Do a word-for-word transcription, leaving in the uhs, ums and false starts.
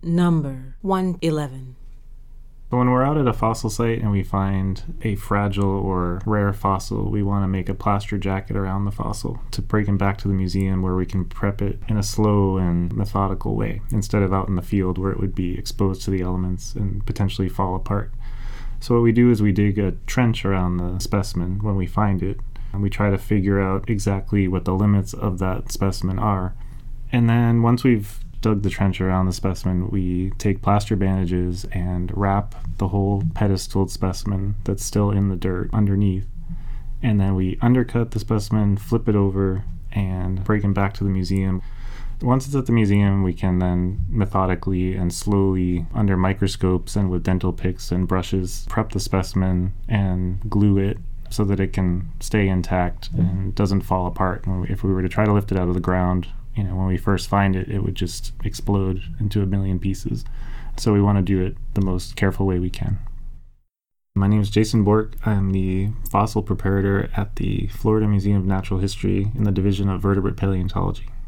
Number one eleven. So when we're out at a fossil site and we find a fragile or rare fossil, we want to make a plaster jacket around the fossil to bring it back to the museum where we can prep it in a slow and methodical way instead of out in the field where it would be exposed to the elements and potentially fall apart. So what we do is we dig a trench around the specimen when we find it, and we try to figure out exactly what the limits of that specimen are. And then once we've dug the trench around the specimen, we take plaster bandages and wrap the whole pedestaled specimen that's still in the dirt underneath. And then we undercut the specimen, flip it over, and break it back to the museum. Once it's at the museum, we can then methodically and slowly, under microscopes and with dental picks and brushes, prep the specimen and glue it so that it can stay intact and doesn't fall apart. If we were to try to lift it out of the ground, you know, when we first find it, it would just explode into a million pieces. So we want to do it the most careful way we can. My name is Jason Bork. I'm the fossil preparator at the Florida Museum of Natural History in the Division of Vertebrate Paleontology.